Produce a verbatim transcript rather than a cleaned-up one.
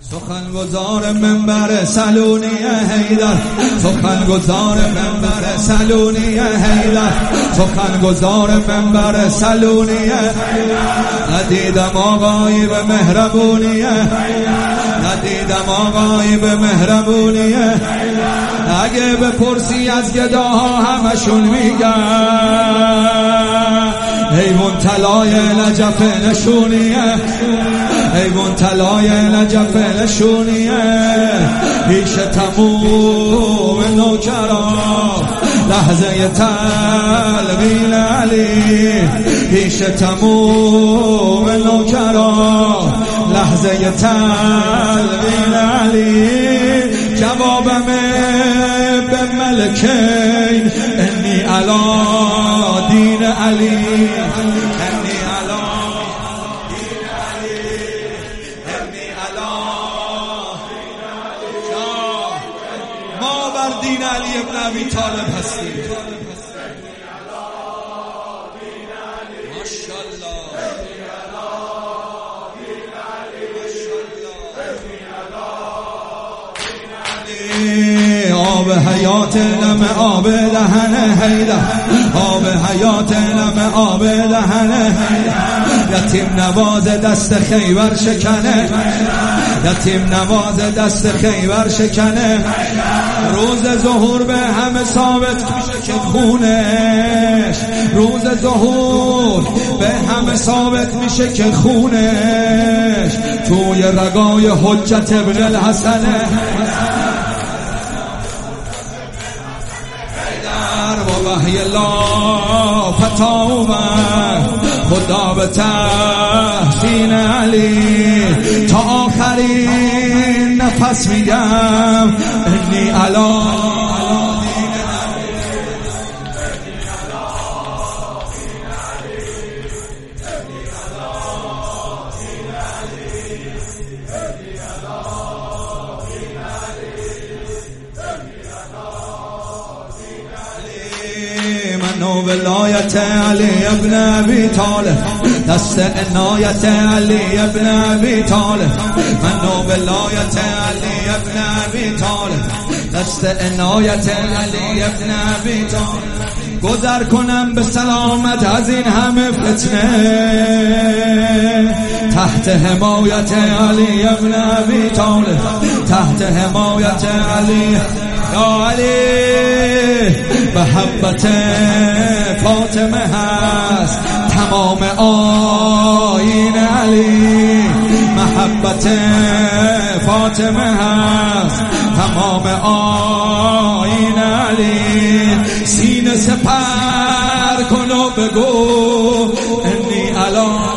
سخنگزار منبر سلونی حیدر، سخنگزار منبر سلونی حیدر، سخنگزار منبر سلونی. ندیدم آقایی به مهربونی، ندیدم آقایی به مهربونی. اگه بپرسی از گداها همشون میگن حیوان طلای نجف نشونیه، حیوان طلای نجف نشونیه. پیش تموم نوکران لحظه تلقین علی، پیش تموم نوکران لحظه تلقین علی. جوابم به ملکین انی علی دین علی، انی علی دین علی، انی علی دین علی. ما بر دین علی ابن ابی طالب هستیم. آب حیات نم آب دهن حیدر، آب حیات نم آب دهن حیدر. یتیم نواز دست خیبر شکنه، یتیم نواز دست خیبر شکنه. روز ظهور به همه ثابت میشه که خونش، روز ظهور به همه ثابت میشه که خونش توی رگای حجت ابن الحسنه. و وحی الله فتاومن خدا به تحسین علی. تا آخرین نفس میگم انی علی منو ولایت علی ابن ابی طالب، دست عنایت علی ابن ابی طالب. منو ولایت علی ابن ابی طالب، دست عنایت علی ابن ابی طالب. گذر کنم به سلامت از این همه فتنه تحت حمایت علی ابن ابی طالب، تحت حمایت علی. یا علی محبت فاطمه هست تمام آیین علی، محبت فاطمه هست تمام آیین علی. سینه سپر کن و بگو انی علی